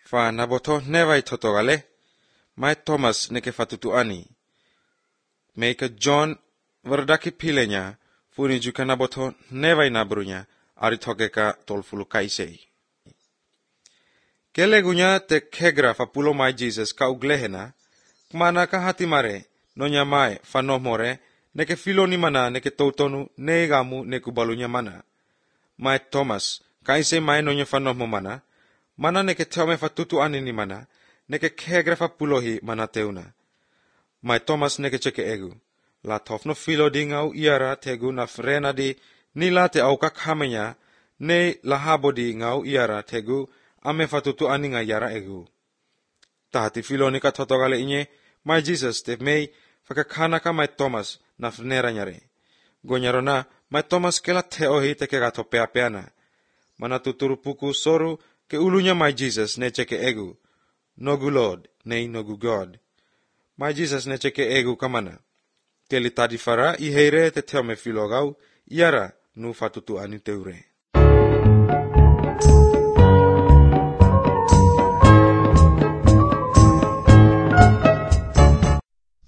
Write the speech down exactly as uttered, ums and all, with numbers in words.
fa naboto nevai totogale, mai Thomas neke fatutuani. Meika John verdaki pilenya, funi juga naboto nevai nabrunya, ari togeka tolfulu kaisei. Kelegunya te kegra fa pulo mai Jesus ka uglehena, kmana ka hati mare, nonya mai fa nomore, neke filoni mana neke tautonu negamu neku balunya mana. Mai Thomas, kaise mai nonya fa nomo mana, mana neke teome fa tutu anini mana, neke kegra fa pulohi mana teuna. Mai Thomas neke ceke egu, la tofno filo di ngau iara tegu na frena di nila te auka kamenya, ne lahabo di ngau iara tegu ame fa tutu aninga iara egu. Tahati filo nika totogale inye, mai Jesus te mei fakakana ka mai Thomas na fnera nyare. Gonyarona mai Thomas kela teohi te ke gato pea peana. Mana tuturu puku soru ke ulunya mai Jesus ne ceke egu. Nogu Lord, nei nogu God. Mai Jesus ne ceke egu kamana. Keli tadi fara iheire te teome filogau, iara nu fatutu ani teure.